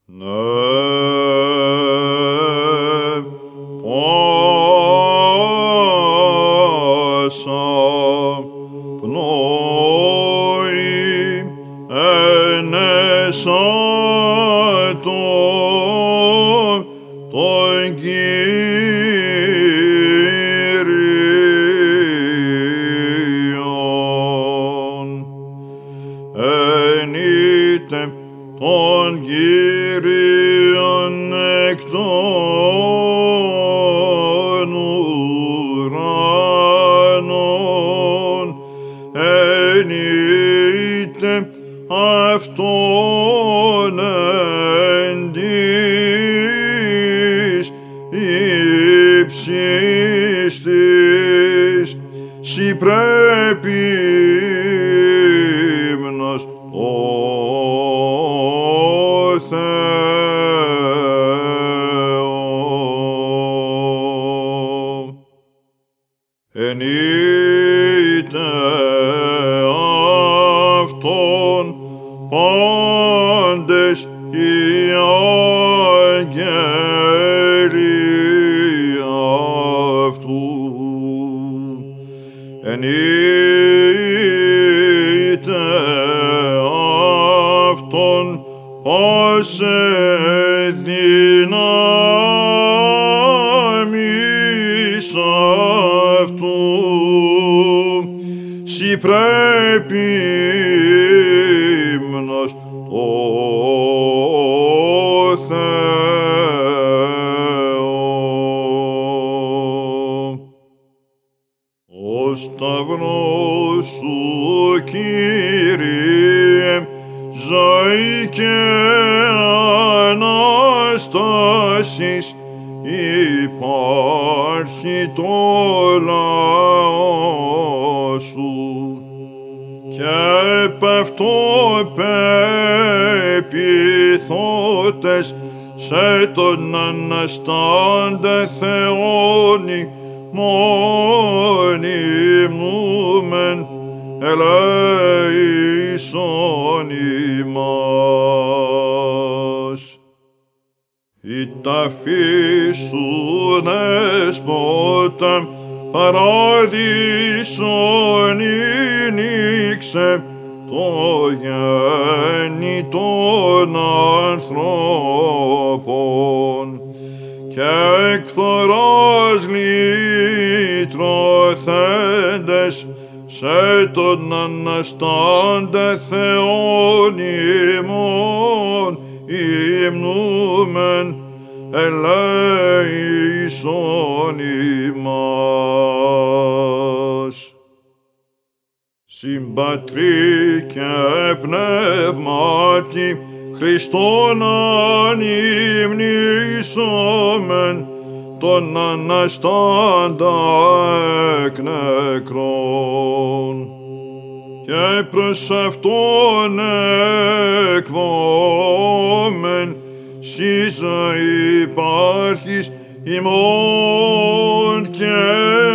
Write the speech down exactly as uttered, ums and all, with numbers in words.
Ναι, πάσα πνοή ενέσατο τον Κύριον. Ενείτε τον Κύριον εκ των ουρανών, ενείτε αυτόν εν της ύψης της, σοι πρέπει ύμνος ο Θεό. Ενείτε αυτόν πάντες οι άγγελοι αυτού. Ενείτε αυτόν πάσε δυνάμεις αυτού, σοι πρέπει ύμνος ο Θεό. Ο σταυρός σου, Κύριε, ζωή και Ανάστασης, υπάρχει το λαό σου, και επ' αυτό πεποιθότες σε τον Αναστάντε Θεόν ημών υμνούμεν, ελέησον ημάς. Η ταφή σου δέσποτα παράδεισον ήνιξε το γέννη των ανθρώπων, και εκ φθοράς λυτρωθέντες σε τον Αναστάντε Θεόν ημών υμνούμεν, ελέησον ημάς. Συμπατρί και πνεύματι Χριστόν ανυμνήσομεν, τον Αναστάντα εκ νεκρών, και προς αυτόν εκβόμεν, σοι ζωή υπάρχεις ημών και